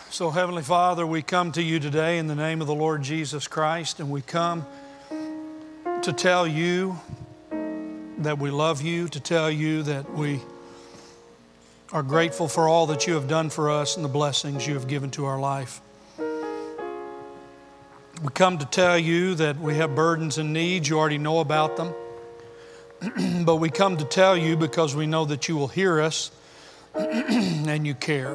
So, Heavenly Father, we come to you today in the name of the Lord Jesus Christ, and we come to tell you that we love you, to tell you that we are grateful for all that you have done for us and the blessings you have given to our life. We come to tell you that we have burdens and needs. You already know about them. But we come to tell you because we know that you will hear us and you care.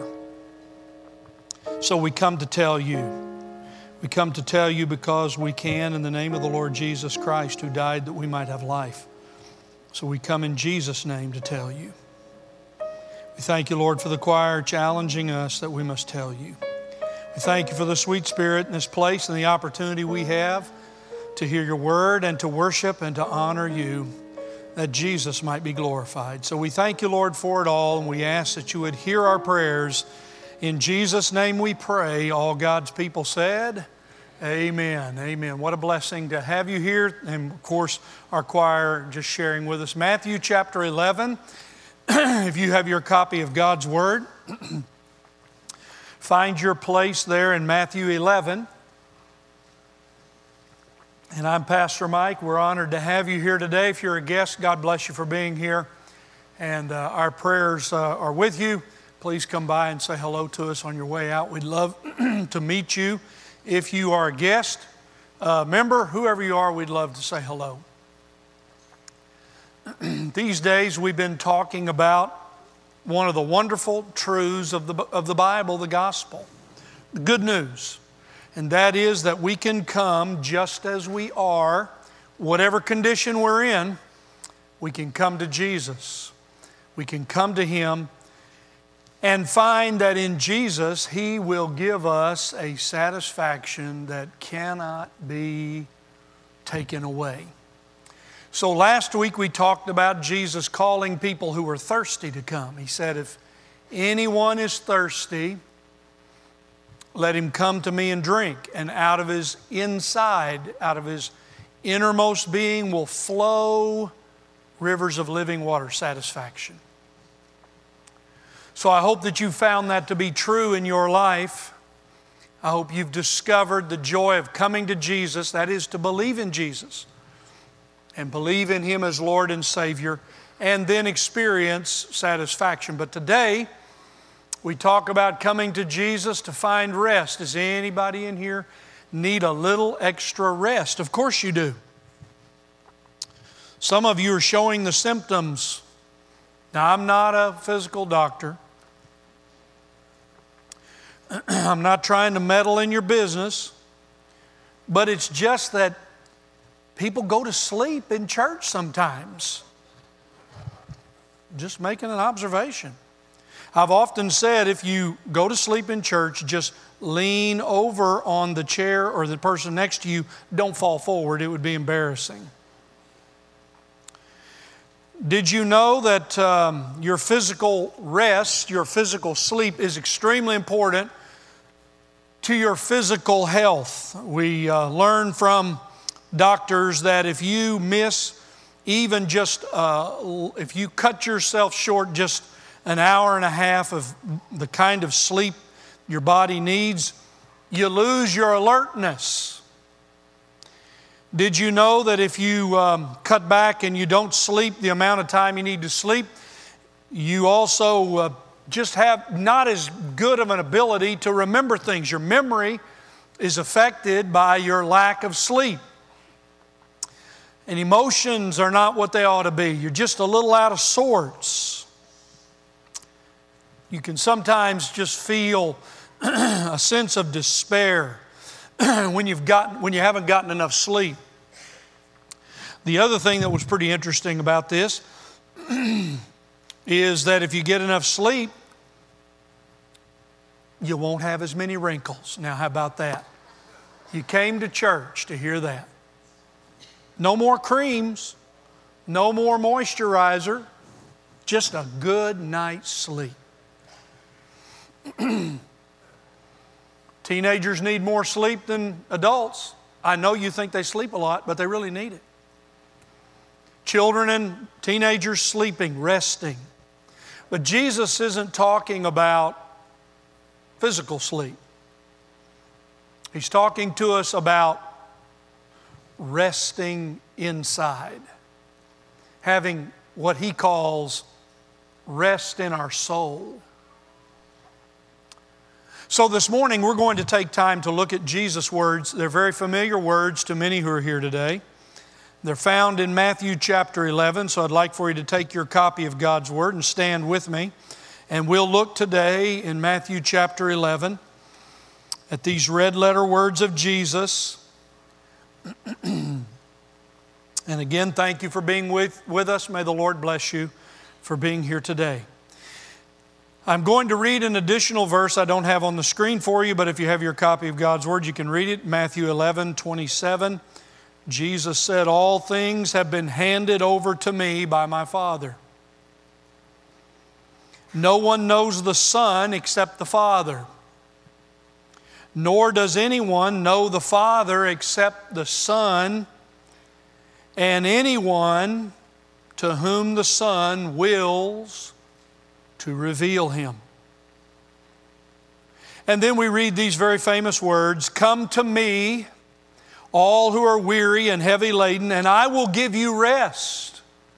So we come to tell you. We come to tell you because we can in the name of the Lord Jesus Christ, who died that we might have life. So we come in Jesus' name to tell you. We thank you, Lord, for the choir challenging us that we must tell you. We thank you for the sweet Spirit in this place and the opportunity we have to hear your word and to worship and to honor you, that Jesus might be glorified. So we thank you, Lord, for it all, and we ask that you would hear our prayers. In Jesus' name we pray. All God's people said, amen. Amen. What a blessing to have you here. And of course, our choir just sharing with us. Matthew chapter 11. If you have your copy of God's Word, find your place there in Matthew 11. And I'm Pastor Mike. We're honored to have you here today. If you're a guest, God bless you for being here. And our prayers are with you. Please come by and say hello to us on your way out. We'd love to meet you. If you are a guest, member, whoever you are, we'd love to say hello. These days we've been talking about one of the wonderful truths of the Bible, the gospel, the good news. And that is that we can come just as we are, whatever condition we're in, we can come to Jesus. We can come to Him and find that in Jesus, He will give us a satisfaction that cannot be taken away. So last week we talked about Jesus calling people who were thirsty to come. He said, if anyone is thirsty, let him come to me and drink. And out of his inside, out of his innermost being will flow rivers of living water, satisfaction. So I hope that you found that to be true in your life. I hope you've discovered the joy of coming to Jesus, that is to believe in Jesus and believe in Him as Lord and Savior, and then experience satisfaction. But today, we talk about coming to Jesus to find rest. Does anybody in here need a little extra rest? Of course you do. Some of you are showing the symptoms. Now, I'm not a physical doctor. I'm not trying to meddle in your business. But it's just that people go to sleep in church sometimes. Just making an observation. I've often said if you go to sleep in church, just lean over on the chair or the person next to you. Don't fall forward. It would be embarrassing. Did you know that your physical rest, your physical sleep is extremely important to your physical health? We learn from doctors that if you miss even just, if you cut yourself short just an hour and a half of the kind of sleep your body needs, you lose your alertness. Did you know that if you cut back and you don't sleep the amount of time you need to sleep, you also just have not as good of an ability to remember things. Your memory is affected by your lack of sleep. And emotions are not what they ought to be. You're just a little out of sorts. You can sometimes just feel a sense of despair when you haven't gotten enough sleep. The other thing that was pretty interesting about this is that if you get enough sleep, you won't have as many wrinkles. Now, how about that? You came to church to hear that. No more creams, no more moisturizer, just a good night's sleep. Teenagers need more sleep than adults. I know you think they sleep a lot, but they really need it. Children and teenagers sleeping, resting. But Jesus isn't talking about physical sleep. He's talking to us about resting inside, having what he calls rest in our soul. So this morning we're going to take time to look at Jesus' words. They're very familiar words to many who are here today. They're found in Matthew chapter 11, so I'd like for you to take your copy of God's Word and stand with me. And we'll look today in Matthew chapter 11 at these red letter words of Jesus. And again, thank you for being with us. May the Lord bless you for being here today. I'm going to read an additional verse I don't have on the screen for you, but if you have your copy of God's Word, you can read it. Matthew 11:27. Jesus said, "All things have been handed over to me by my Father. No one knows the Son except the Father, nor does anyone know the Father except the Son, and anyone to whom the Son wills to reveal Him." And then we read these very famous words, "Come to me, all who are weary and heavy laden, and I will give you rest.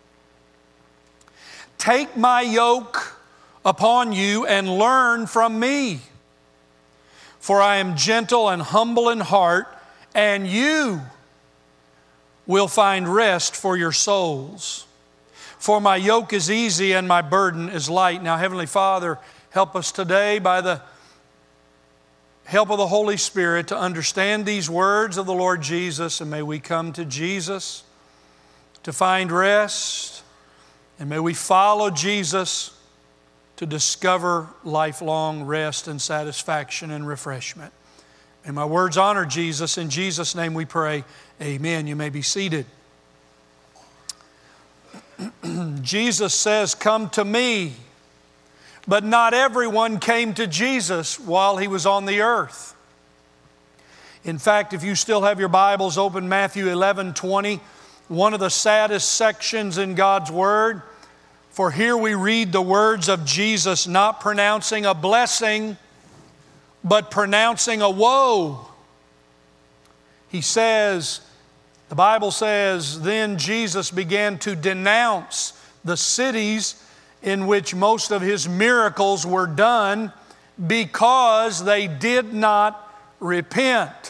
Take my yoke upon you and learn from me. For I am gentle and humble in heart, and you will find rest for your souls. For my yoke is easy and my burden is light." Now, Heavenly Father, help us today by the help of the Holy Spirit to understand these words of the Lord Jesus, and may we come to Jesus to find rest, and may we follow Jesus to discover lifelong rest and satisfaction and refreshment. May my words honor Jesus. In Jesus' name we pray, amen. You may be seated. Jesus says, "Come to me." But not everyone came to Jesus while He was on the earth. In fact, if you still have your Bibles open, Matthew 11:20, one of the saddest sections in God's Word. For here we read the words of Jesus not pronouncing a blessing, but pronouncing a woe. He says, the Bible says, "Then Jesus began to denounce the cities in which most of His miracles were done, because they did not repent."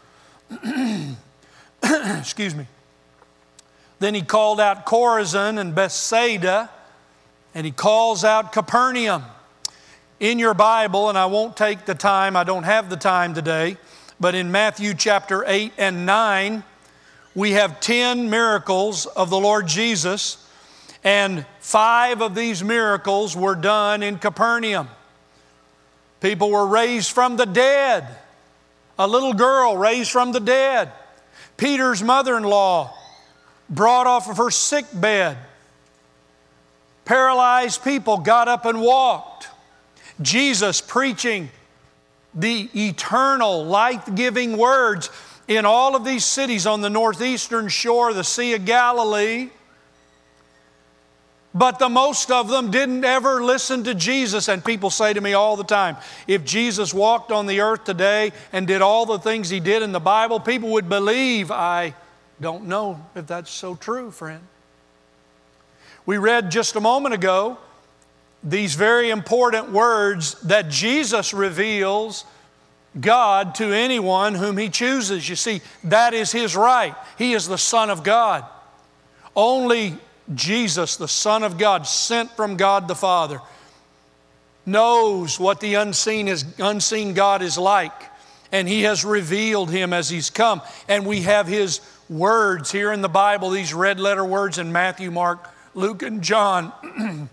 Excuse me. Then He called out Chorazin and Bethsaida, and He calls out Capernaum. In your Bible, and I won't take the time, I don't have the time today, but in Matthew chapter 8 and 9, we have 10 miracles of the Lord Jesus, and 5 of these miracles were done in Capernaum. People were raised from the dead. A little girl raised from the dead. Peter's mother-in-law brought off of her sick bed. Paralyzed people got up and walked. Jesus preaching the eternal, life-giving words in all of these cities on the northeastern shore of the Sea of Galilee. But the most of them didn't ever listen to Jesus. And people say to me all the time, if Jesus walked on the earth today and did all the things He did in the Bible, people would believe. I don't know if that's so true, friend. We read just a moment ago these very important words that Jesus reveals God to anyone whom He chooses. You see, that is His right. He is the Son of God. Only Jesus, the Son of God, sent from God the Father, knows what the unseen God is like, and He has revealed Him as He's come. And we have His words here in the Bible, these red letter words in Matthew, Mark, Luke, and John.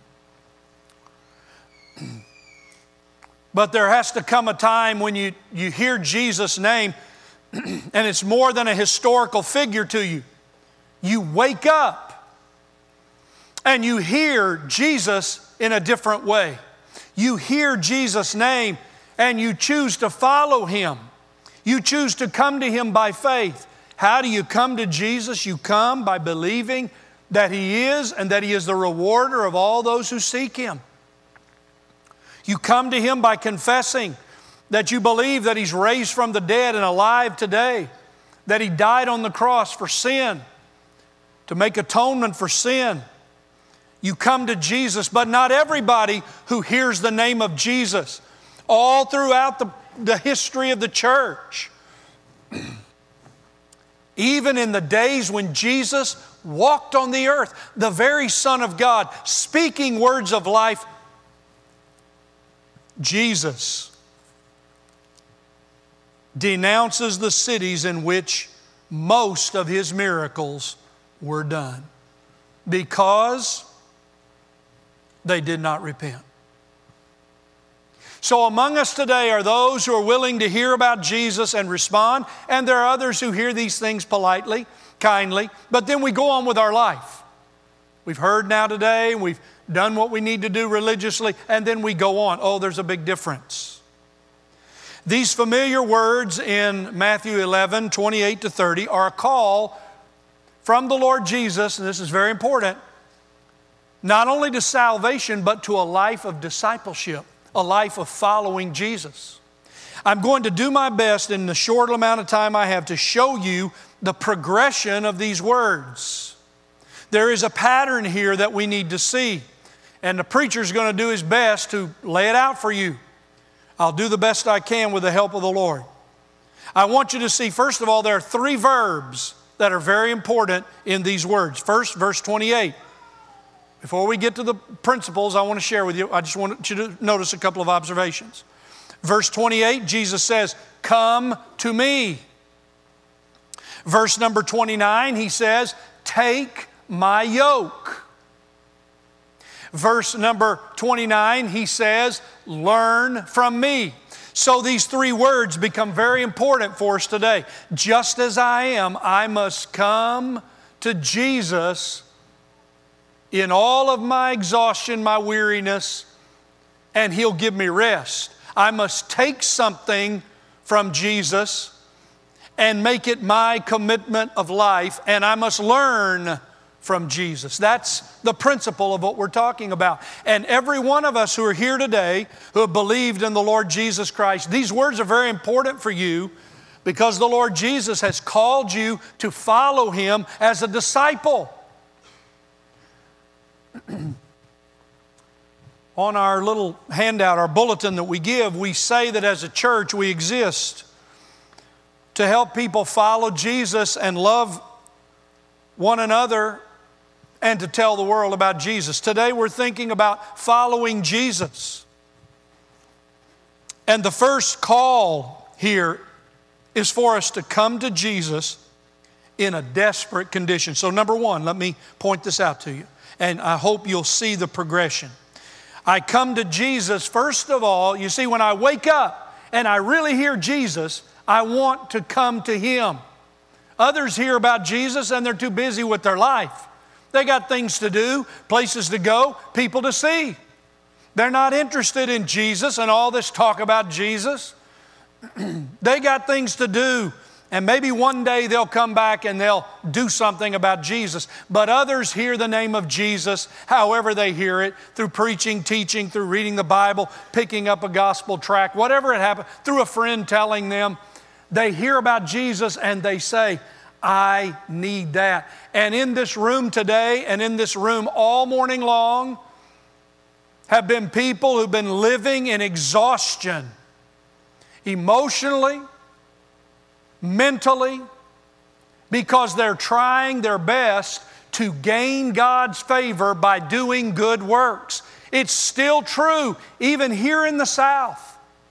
But there has to come a time when you hear Jesus' name, and it's more than a historical figure to you. You wake up and you hear Jesus in a different way. You hear Jesus' name and you choose to follow Him. You choose to come to Him by faith. How do you come to Jesus? You come by believing that He is, and that He is the rewarder of all those who seek Him. You come to Him by confessing that you believe that He's raised from the dead and alive today, that He died on the cross for sin, to make atonement for sin, you come to Jesus. But not everybody who hears the name of Jesus, all throughout the history of the church, even in the days when Jesus walked on the earth, the very Son of God, speaking words of life, Jesus denounces the cities in which most of His miracles were done because they did not repent. So among us today are those who are willing to hear about Jesus and respond, and there are others who hear these things politely, kindly, but then we go on with our life. We've heard now today, we've done what we need to do religiously, and then we go on. Oh, there's a big difference. These familiar words in Matthew 11, 28 to 30 are a call from the Lord Jesus, and this is very important, not only to salvation, but to a life of discipleship, a life of following Jesus. I'm going to do my best in the short amount of time I have to show you the progression of these words. There is a pattern here that we need to see, and the preacher's going to do his best to lay it out for you. I'll do the best I can with the help of the Lord. I want you to see, first of all, there are three verbs that are very important in these words. First, verse 28. Before we get to the principles I want to share with you, I just want you to notice a couple of observations. Verse 28, Jesus says, "Come to me." Verse number 29, He says, "Take my yoke." Verse number 29, He says, "Learn from me." So these three words become very important for us today. Just as I am, I must come to Jesus in all of my exhaustion, my weariness, and He'll give me rest. I must take something from Jesus and make it my commitment of life, and I must learn from Jesus. That's the principle of what we're talking about. And every one of us who are here today, who have believed in the Lord Jesus Christ, these words are very important for you because the Lord Jesus has called you to follow Him as a disciple. On our little handout, our bulletin that we give, we say that as a church we exist to help people follow Jesus and love one another and to tell the world about Jesus. Today we're thinking about following Jesus. And the first call here is for us to come to Jesus in a desperate condition. So number one, let me point this out to you, and I hope you'll see the progression. I come to Jesus, first of all, you see, when I wake up and I really hear Jesus, I want to come to Him. Others hear about Jesus and they're too busy with their life. They got things to do, places to go, people to see. They're not interested in Jesus and all this talk about Jesus. They got things to do. And maybe one day they'll come back and they'll do something about Jesus. But others hear the name of Jesus however they hear it, through preaching, teaching, through reading the Bible, picking up a gospel tract, whatever it happens, through a friend telling them. They hear about Jesus and they say, I need that. And in this room today and in this room all morning long have been people who've been living in exhaustion, emotionally, mentally, because they're trying their best to gain God's favor by doing good works. It's still true, even here in the South.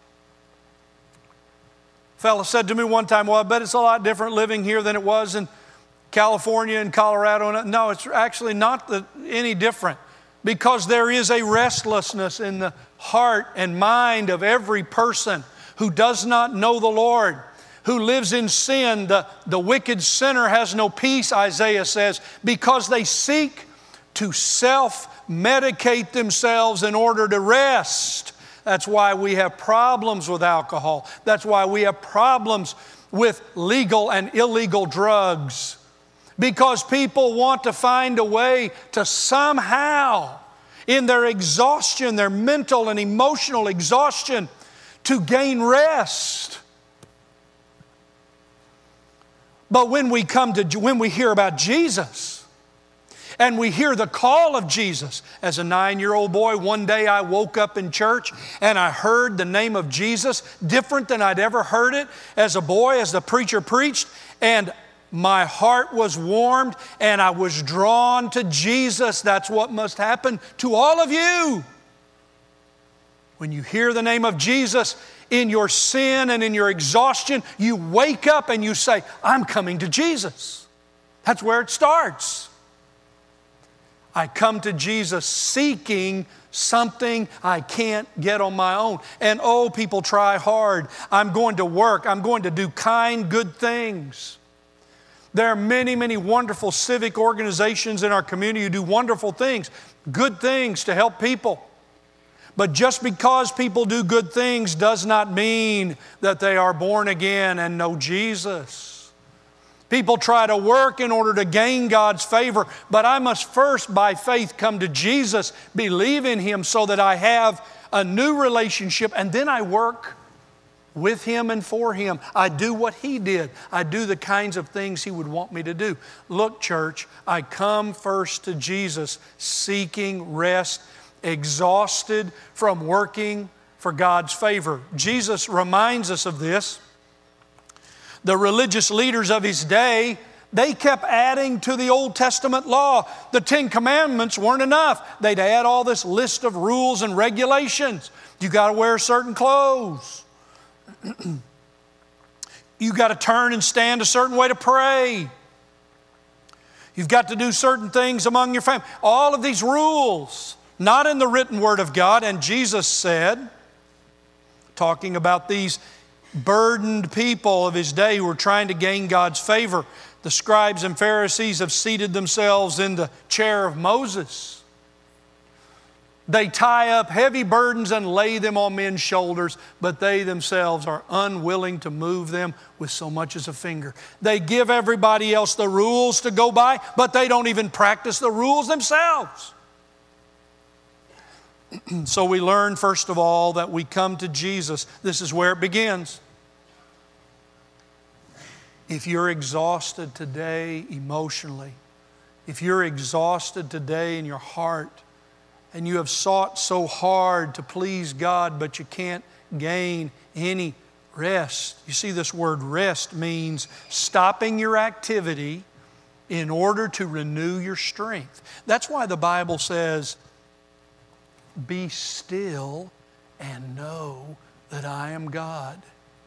A fellow said to me one time, well, I bet it's a lot different living here than it was in California and Colorado. No, it's actually not any different, because there is a restlessness in the heart and mind of every person who does not know the Lord, who lives in sin. The wicked sinner has no peace, Isaiah says, because they seek to self-medicate themselves in order to rest. That's why we have problems with alcohol. That's why we have problems with legal and illegal drugs. Because people want to find a way to somehow, in their exhaustion, their mental and emotional exhaustion, to gain rest. But when we hear about Jesus, and we hear the call of Jesus. As a 9-year-old boy, one day I woke up in church and I heard the name of Jesus different than I'd ever heard it as a boy, as the preacher preached, and my heart was warmed and I was drawn to Jesus. That's what must happen to all of you. When you hear the name of Jesus, in your sin and in your exhaustion, you wake up and you say, I'm coming to Jesus. That's where it starts. I come to Jesus seeking something I can't get on my own. And oh, people try hard. I'm going to work. I'm going to do kind, good things. There are many, many wonderful civic organizations in our community who do wonderful things, good things to help people. But just because people do good things does not mean that they are born again and know Jesus. People try to work in order to gain God's favor, but I must first, by faith, come to Jesus, believe in Him so that I have a new relationship, and then I work with Him and for Him. I do what He did. I do the kinds of things He would want me to do. Look, church, I come first to Jesus seeking rest, exhausted from working for God's favor. Jesus reminds us of this. The religious leaders of His day, they kept adding to the Old Testament law. The 10 Commandments weren't enough. They'd add all this list of rules and regulations. You got to wear certain clothes. You got to turn and stand a certain way to pray. You've got to do certain things among your family. All of these rules, not in the written Word of God. And Jesus said, talking about these burdened people of His day who were trying to gain God's favor, the scribes and Pharisees have seated themselves in the chair of Moses. They tie up heavy burdens and lay them on men's shoulders, but they themselves are unwilling to move them with so much as a finger. They give everybody else the rules to go by, but they don't even practice the rules themselves. So we learn, first of all, that we come to Jesus. This is where it begins. If you're exhausted today emotionally, if you're exhausted today in your heart, and you have sought so hard to please God, but you can't gain any rest. You see, this word rest means stopping your activity in order to renew your strength. That's why the Bible says, be still and know that I am God.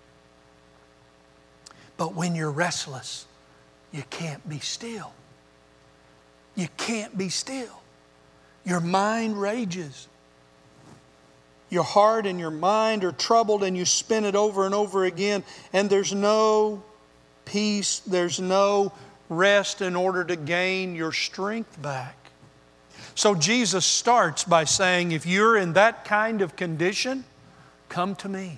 But when you're restless, you can't be still. You can't be still. Your mind rages. Your heart and your mind are troubled and you spin it over and over again, and there's no peace, there's no rest in order to gain your strength back. So Jesus starts by saying, if you're in that kind of condition, come to me.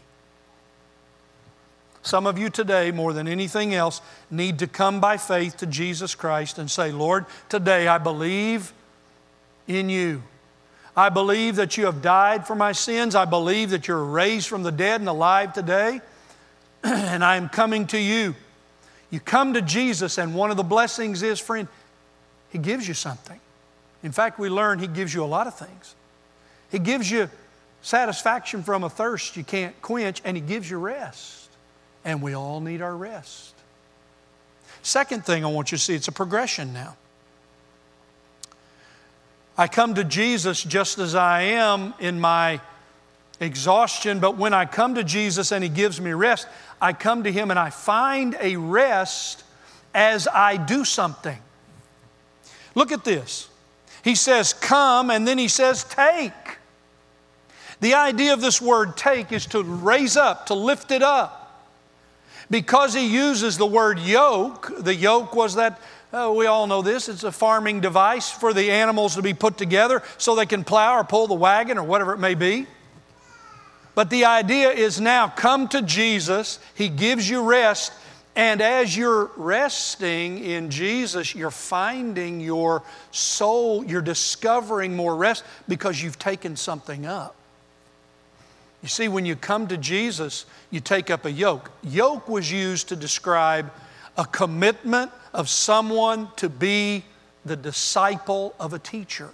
Some of you today, more than anything else, need to come by faith to Jesus Christ and say, Lord, today I believe in you. I believe that you have died for my sins. I believe that you're raised from the dead and alive today. And I am coming to you. You come to Jesus, and one of the blessings is, friend, He gives you something. In fact, we learn He gives you a lot of things. He gives you satisfaction from a thirst you can't quench, and He gives you rest. And we all need our rest. Second thing I want you to see, it's a progression now. I come to Jesus just as I am in my exhaustion, but when I come to Jesus and He gives me rest, I come to Him and I find a rest as I do something. Look at this. He says, come, and then He says, take. The idea of this word take is to raise up, to lift it up. Because He uses the word yoke, the yoke was that, we all know this, it's a farming device for the animals to be put together so they can plow or pull the wagon or whatever it may be. But the idea is now come to Jesus, He gives you rest, and as you're resting in Jesus, you're finding your soul, you're discovering more rest because you've taken something up. You see, when you come to Jesus, you take up a yoke. Yoke was used to describe a commitment of someone to be the disciple of a teacher.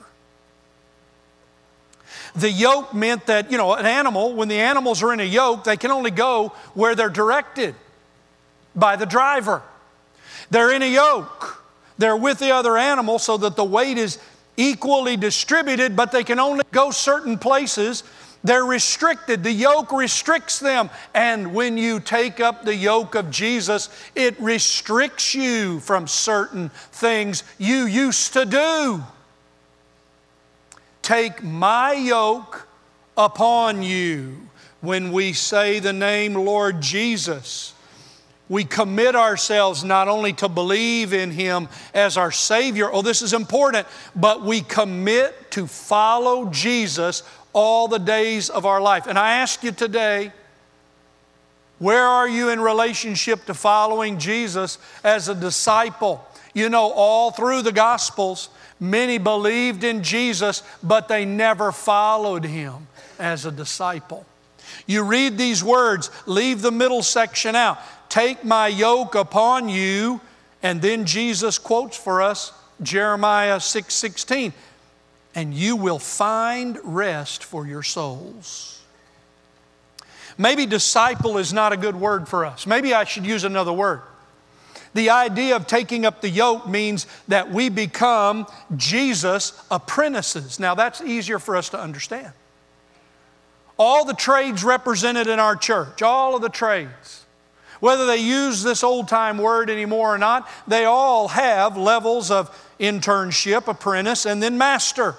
The yoke meant that, an animal, when the animals are in a yoke, they can only go where they're directed by the driver. They're in a yoke. They're with the other animal so that the weight is equally distributed, but they can only go certain places. They're restricted. The yoke restricts them. And when you take up the yoke of Jesus, it restricts you from certain things you used to do. Take my yoke upon you. When we say the name Lord Jesus, we commit ourselves not only to believe in Him as our Savior, this is important, but we commit to follow Jesus all the days of our life. And I ask you today, where are you in relationship to following Jesus as a disciple? All through the Gospels, many believed in Jesus, but they never followed Him as a disciple. You read these words, leave the middle section out. Take my yoke upon you. And then Jesus quotes for us Jeremiah 6:16. And you will find rest for your souls. Maybe disciple is not a good word for us. Maybe I should use another word. The idea of taking up the yoke means that we become Jesus' apprentices. Now that's easier for us to understand. All the trades represented in our church, all of the trades, whether they use this old-time word anymore or not, they all have levels of internship, apprentice, and then master.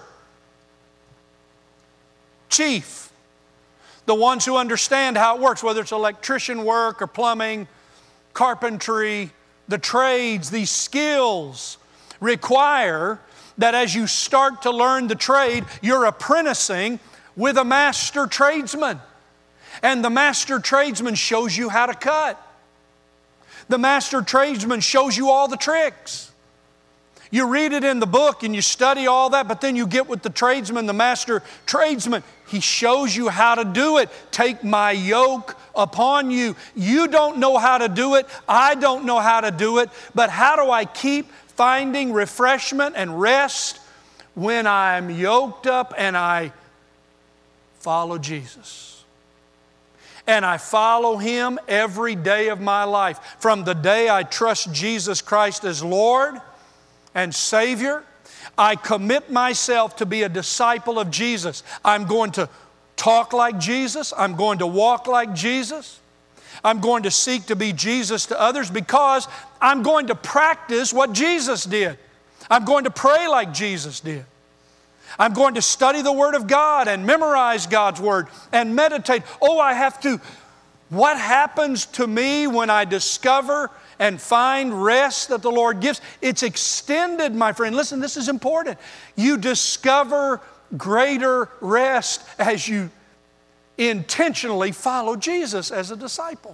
Chief. The ones who understand how it works, whether it's electrician work or plumbing, carpentry, the trades, these skills require that as you start to learn the trade, you're apprenticing with a master tradesman. And the master tradesman shows you how to cut. The master tradesman shows you all the tricks. You read it in the book and you study all that, but then you get with the tradesman, the master tradesman. He shows you how to do it. Take my yoke upon you. You don't know how to do it. I don't know how to do it. But how do I keep finding refreshment and rest when I'm yoked up and I follow Jesus? And I follow Him every day of my life. From the day I trust Jesus Christ as Lord and Savior, I commit myself to be a disciple of Jesus. I'm going to talk like Jesus. I'm going to walk like Jesus. I'm going to seek to be Jesus to others because I'm going to practice what Jesus did. I'm going to pray like Jesus did. I'm going to study the Word of God and memorize God's Word and meditate. What happens to me when I discover and find rest that the Lord gives? It's extended, my friend. Listen, this is important. You discover greater rest as you intentionally follow Jesus as a disciple.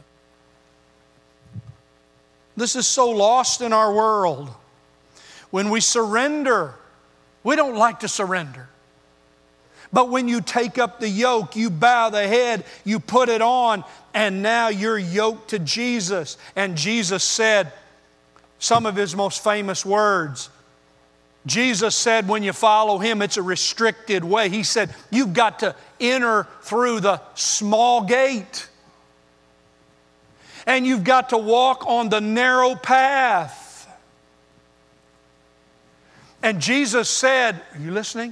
This is so lost in our world. When we surrender, we don't like to surrender. But when you take up the yoke, you bow the head, you put it on, and now you're yoked to Jesus. And Jesus said some of His most famous words. Jesus said when you follow Him, it's a restricted way. He said, you've got to enter through the small gate. And you've got to walk on the narrow path. And Jesus said, are you listening?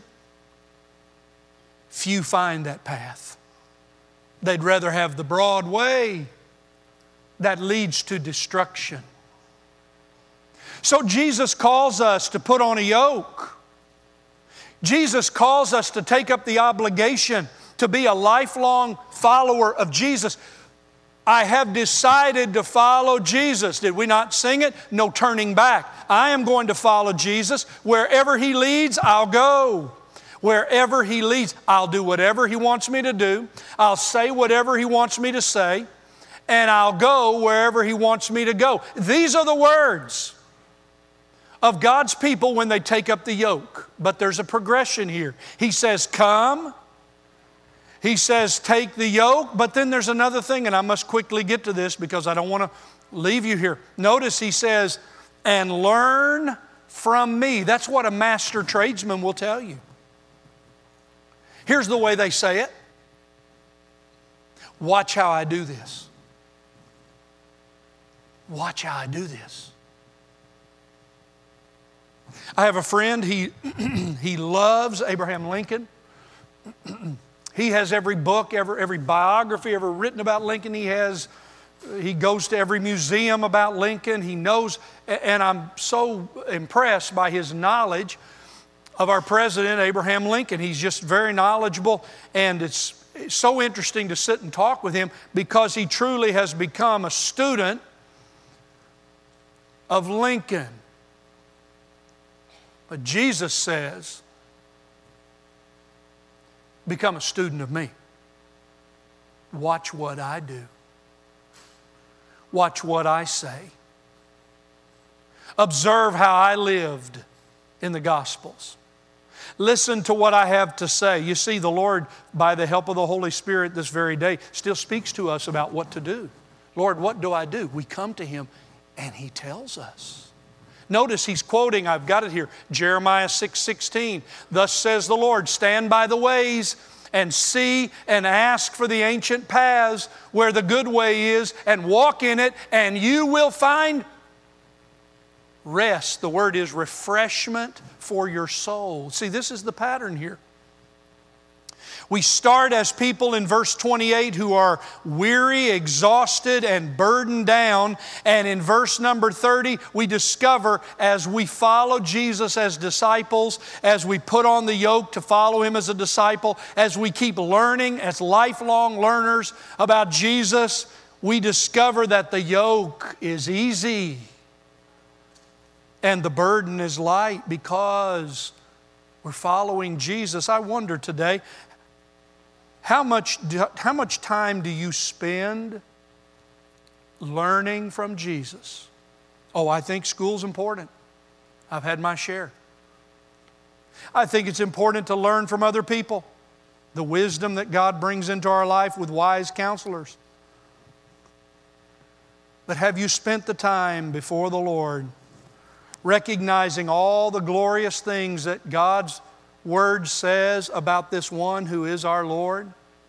Few find that path. They'd rather have the broad way that leads to destruction. So Jesus calls us to put on a yoke. Jesus calls us to take up the obligation to be a lifelong follower of Jesus. I have decided to follow Jesus. Did we not sing it? No turning back. I am going to follow Jesus. Wherever He leads, I'll go. Wherever He leads, I'll do whatever He wants me to do. I'll say whatever He wants me to say. And I'll go wherever He wants me to go. These are the words of God's people when they take up the yoke. But there's a progression here. He says, come. He says, take the yoke, but then there's another thing, and I must quickly get to this because I don't want to leave you here. Notice he says, and learn from me. That's what a master tradesman will tell you. Here's the way they say it. Watch how I do this. Watch how I do this. I have a friend, he loves Abraham Lincoln. He has every book, every biography ever written about Lincoln. He goes to every museum about Lincoln. He knows, and I'm so impressed by his knowledge of our president, Abraham Lincoln. He's just very knowledgeable, and it's so interesting to sit and talk with him because he truly has become a student of Lincoln. But Jesus says, become a student of me. Watch what I do. Watch what I say. Observe how I lived in the Gospels. Listen to what I have to say. You see, the Lord, by the help of the Holy Spirit this very day, still speaks to us about what to do. Lord, what do I do? We come to Him and He tells us. Notice he's quoting, I've got it here, Jeremiah 6:16. Thus says the Lord, stand by the ways and see and ask for the ancient paths where the good way is and walk in it, and you will find rest. The word is refreshment for your soul. See, this is the pattern here. We start as people in verse 28 who are weary, exhausted, and burdened down. And in verse number 30, we discover as we follow Jesus as disciples, as we put on the yoke to follow Him as a disciple, as we keep learning as lifelong learners about Jesus, we discover that the yoke is easy and the burden is light because we're following Jesus. I wonder today, how much time do you spend learning from Jesus? Oh, I think school's important. I've had my share. I think it's important to learn from other people, the wisdom that God brings into our life with wise counselors. But have you spent the time before the Lord, recognizing all the glorious things that God's Word says about this one who is our Lord?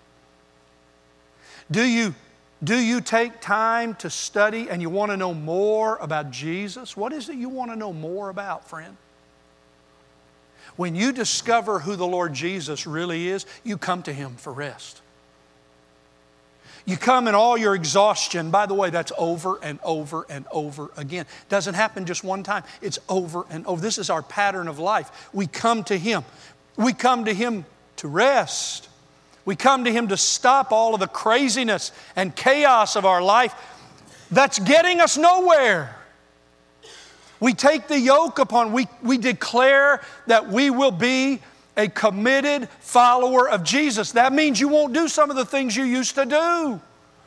Do you take time to study and you want to know more about Jesus? What is it you want to know more about, friend? When you discover who the Lord Jesus really is, you come to Him for rest. You come in all your exhaustion. By the way, that's over and over and over again. It doesn't happen just one time. It's over and over. This is our pattern of life. We come to Him. We come to Him to rest. We come to Him to stop all of the craziness and chaos of our life that's getting us nowhere. We take the yoke upon, we declare that we will be a committed follower of Jesus. That means you won't do some of the things you used to do.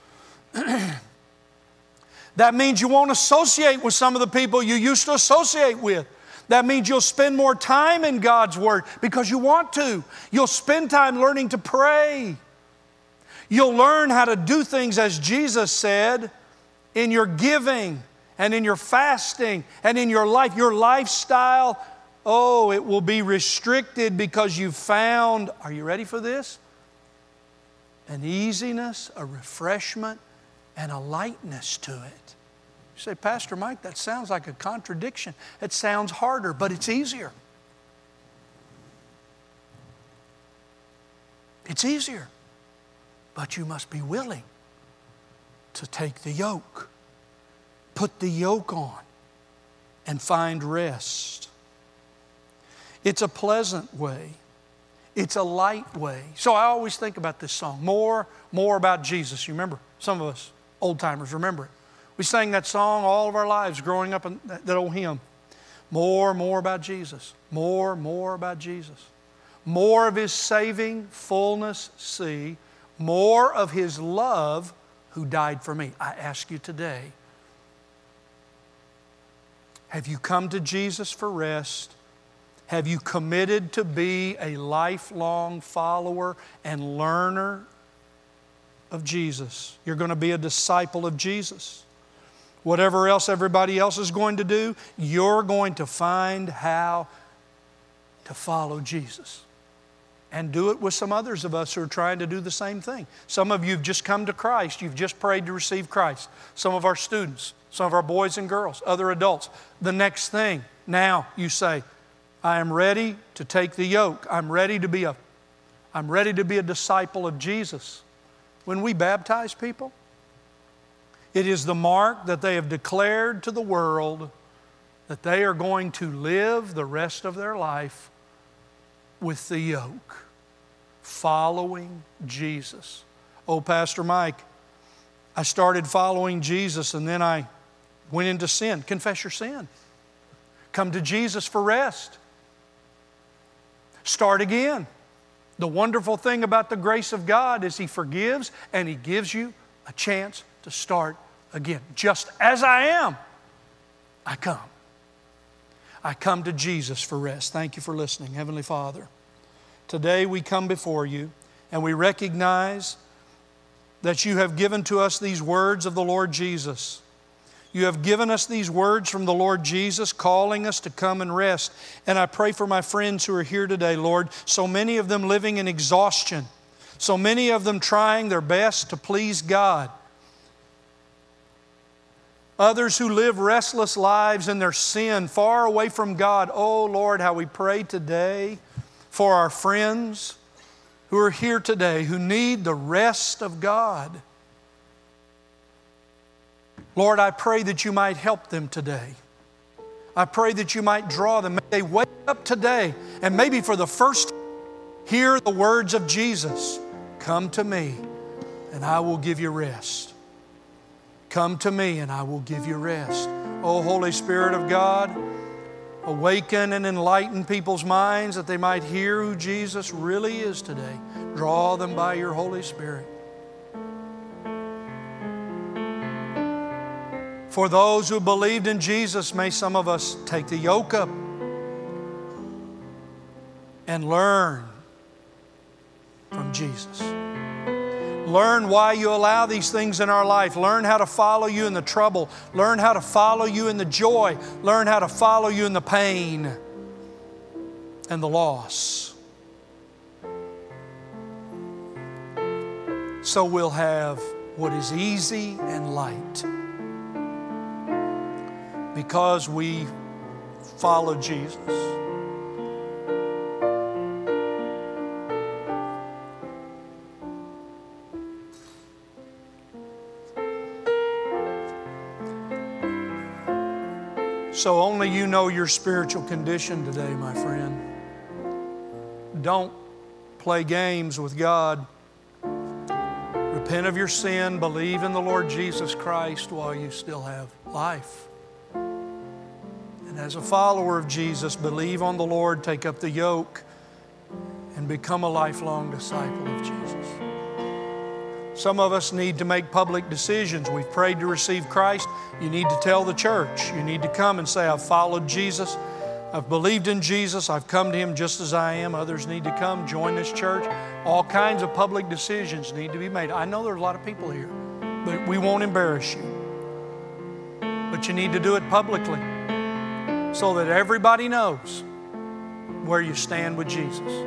That means you won't associate with some of the people you used to associate with. That means you'll spend more time in God's Word because you want to. You'll spend time learning to pray. You'll learn how to do things as Jesus said in your giving and in your fasting and in your life. Your lifestyle, oh, it will be restricted because you've found, are you ready for this? An easiness, a refreshment, and a lightness to it. You say, Pastor Mike, that sounds like a contradiction. It sounds harder, but it's easier. It's easier. But you must be willing to take the yoke. Put the yoke on and find rest. It's a pleasant way. It's a light way. So I always think about this song, More About Jesus. You remember? Some of us old-timers remember it. We sang that song all of our lives growing up in that old hymn. More about Jesus. More about Jesus. More of His saving fullness see. More of His love who died for me. I ask you today, have you come to Jesus for rest? Have you committed to be a lifelong follower and learner of Jesus? You're going to be a disciple of Jesus. Whatever else everybody else is going to do, you're going to find how to follow Jesus. And do it with some others of us who are trying to do the same thing. Some of you have just come to Christ. You've just prayed to receive Christ. Some of our students, some of our boys and girls, other adults. The next thing, now you say, I am ready to take the yoke. I'm ready to be a disciple of Jesus. When we baptize people, it is the mark that they have declared to the world that they are going to live the rest of their life with the yoke, following Jesus. Oh, Pastor Mike, I started following Jesus and then I went into sin. Confess your sin. Come to Jesus for rest. Start again. The wonderful thing about the grace of God is He forgives and He gives you a chance to start again. Just as I am, I come. I come to Jesus for rest. Thank you for listening, Heavenly Father. Today we come before You and we recognize that You have given to us these words of the Lord Jesus. You have given us these words from the Lord Jesus, calling us to come and rest. And I pray for my friends who are here today, Lord, so many of them living in exhaustion, so many of them trying their best to please God. Others who live restless lives in their sin, far away from God. Oh, Lord, how we pray today for our friends who are here today, who need the rest of God. Lord, I pray that You might help them today. I pray that You might draw them. May they wake up today and maybe for the first time hear the words of Jesus. Come to Me and I will give you rest. Come to Me and I will give you rest. Oh, Holy Spirit of God, awaken and enlighten people's minds that they might hear who Jesus really is today. Draw them by Your Holy Spirit. For those who believed in Jesus, may some of us take the yoke up and learn from Jesus. Learn why You allow these things in our life. Learn how to follow You in the trouble. Learn how to follow You in the joy. Learn how to follow You in the pain and the loss. So we'll have what is easy and light, because we follow Jesus. So only you know your spiritual condition today, my friend. Don't play games with God. Repent of your sin, believe in the Lord Jesus Christ while you still have life. And as a follower of Jesus, believe on the Lord, take up the yoke, and become a lifelong disciple of Jesus. Some of us need to make public decisions. We've prayed to receive Christ. You need to tell the church. You need to come and say, I've followed Jesus. I've believed in Jesus. I've come to Him just as I am. Others need to come, join this church. All kinds of public decisions need to be made. I know there's a lot of people here, but we won't embarrass you. But you need to do it publicly so that everybody knows where you stand with Jesus.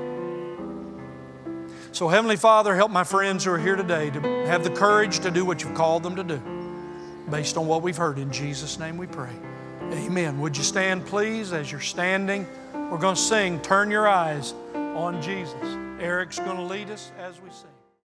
So, Heavenly Father, help my friends who are here today to have the courage to do what You've called them to do based on what we've heard. In Jesus' name we pray. Amen. Would you stand, please? As you're standing, we're going to sing, Turn Your Eyes on Jesus. Eric's going to lead us as we sing.